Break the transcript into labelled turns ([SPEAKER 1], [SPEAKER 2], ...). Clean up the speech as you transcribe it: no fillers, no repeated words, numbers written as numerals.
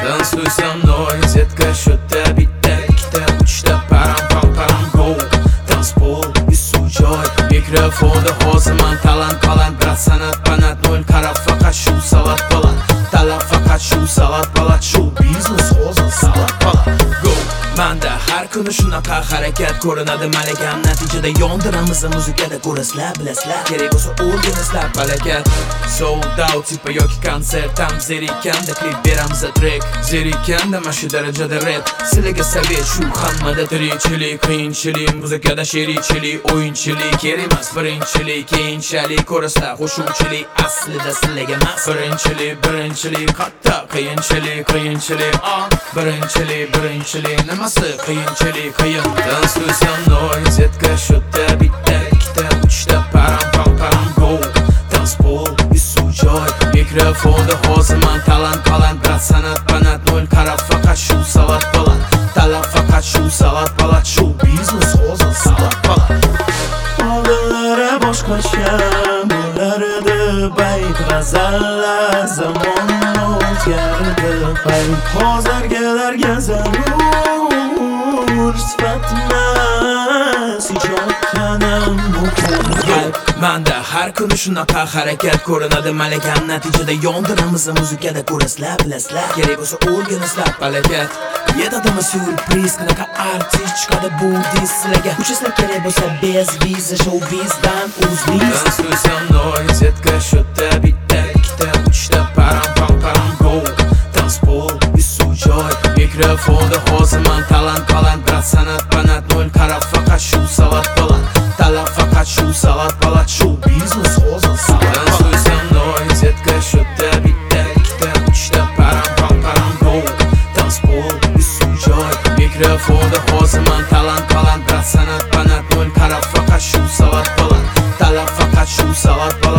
[SPEAKER 1] Tansuysam noiz, yetka sho'tta, bitta, ikkita, uchta, param pam param go. Tanspol, isu joy, mikrofonda hozir man talant baland, brat san'at banat nol, qarab faqat shu salat baland, talab faqat shu salat balat, shu biznes hozir salat baland go. Manda har kuni shunaqa harakat ko'rinadi malakam, natijada yondiramiz muzikada ko'rasizlar, bilasizlar, kerak bo'lsa o'rganasizlar balakat. Sold out tipa yoki konsertam zerikanda klip beramiz track, zerikanda mana shu darajada rap sizlarga savet, shu hammada tirikchilik, qiyinchilik, muzikada sherikchilik, o'yinchilik kerak emas, birinchilik, keyinchalik ko'rasizlar, qo'shuvchilik aslida sizlarga emas, birinchilik qatta qiyinchilik, birinchilik nimasi qiyinchilik, qiyin. Tansuysam noiz, yetka sho'tta, bitta, ikkita, uchta, param pam param go. Tanspol, isu joy, mikrofonda hozir man talant baland, brat san'at banat nol, qarab faqat shu salat baland, talab faqat shu salat balat, shu biznes hozir salat baland.
[SPEAKER 2] Oldinlari boshqacha bo'lardi bayt, g'azallar zamon o'zgardi bayt, hozirgilarga zarur sifat emas, ijoddanam muhim.
[SPEAKER 1] Manda har kuni shunaqa harakat ko'rinadi malakam, natijada yondiramiz muzikada ko'rasizlar, bilasizlar, kerak bo'lsa o'rganasizlar balakat. Yetadimi syurpriz, qanaqa artist chiqadi bu diz sizlarga, uchasizlar kerak bo'lsa bez viza show bizdan o'zbiz. Tansuysam noiz, yetka sho'tta, bitta, ikkita, uchta, param pam param go. Tanspol, isu joy, mikrofonda hozir man talant baland, brat san'at banat nol, qarab faqat shu salat baland, talab faqat shu salat balat, shu biznes hozir salat. Tansuysam noiz, yetka sho'tta, bitta, ikkita, uchta, param pam param go. Tanspol, isu joy, mikrofonda hozir man talant baland, brat san'at banat nol, qarab faqat shu salat baland, talab faqat shu salat balat.